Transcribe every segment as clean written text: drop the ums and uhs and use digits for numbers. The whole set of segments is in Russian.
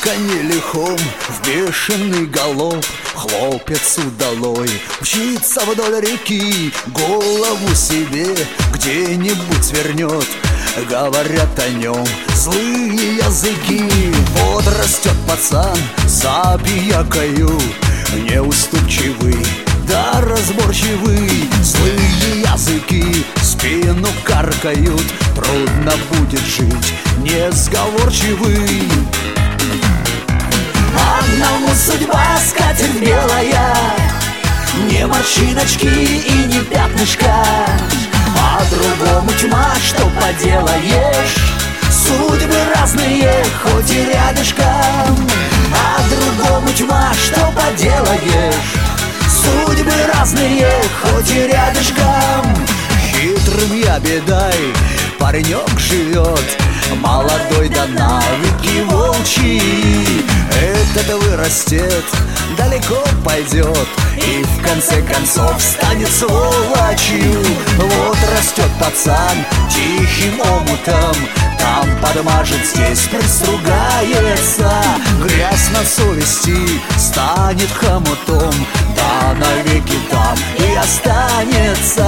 коне лихом, в бешеный галоп хлопец удалой мчится вдоль реки, голову себе где-нибудь свернет. Говорят о нем злые языки. Вот растет пацан, забиякою, неуступчивый, да разборчивый. Злые языки спину каркают, трудно будет жить несговорчивый. Одному судьба скатерть белая, не морщиночки и не пятнышка, а другому тьма, что поделаешь. Судьбы разные, хоть и рядышком, а другому тьма, что поделаешь. Судьбы разные, хоть и рядышком. Хитрым я бедай, паренек живет, молодой да навыки волчьи. Этот вырастет, далеко пойдет и в конце концов станет сволочью. Вот растет пацан тихим омутом, там подмажет, здесь пристругается. Грязь на совести станет хомутом, да навеки там и останется.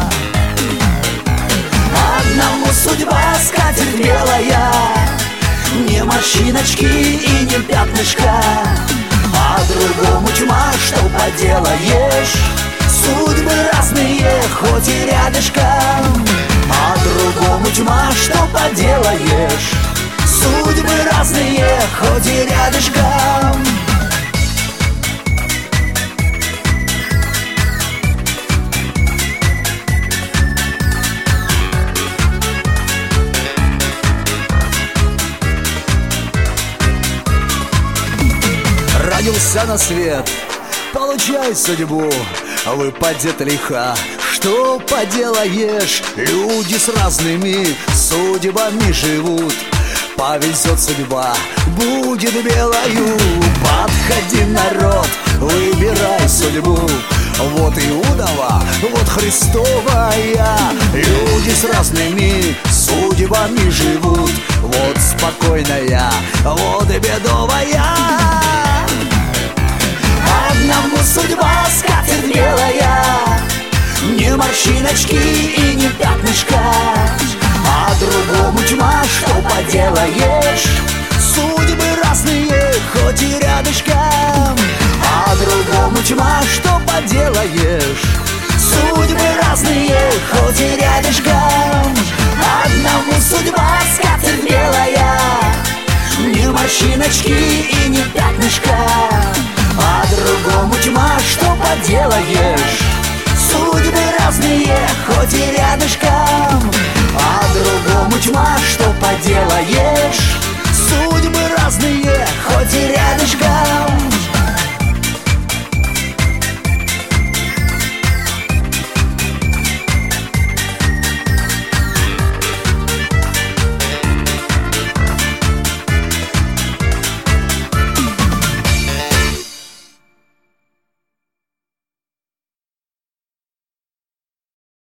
Одному судьба скатерть белая, не морщиночки и не пятнышка, а другому тьма, что поделаешь. Судьбы разные, хоть и рядышком, а другому тьма, что поделаешь. Судьбы разные, хоть и рядышком. Родился на свет, получай судьбу, выпадет лиха. Что поделаешь, люди с разными судьбами живут. Повезет судьба, будет белою. Подходи, народ, выбирай судьбу. Вот Иудова, вот Христовая. Люди с разными судьбами живут. Вот спокойная, вот бедовая. Одному судьба скатерть белая, не морщиночки и не пятнышка, а другому тьма, что поделаешь. Судьбы разные, хоть и рядышком, а другому тьма, что поделаешь. Судьбы разные, хоть и рядышком. Одному судьба скатерть белая, не морщиночки и не пятнышка, а другому тьма, что поделаешь. Судьбы разные, хоть и рядышком, а другому тьма, что поделаешь. Судьбы разные.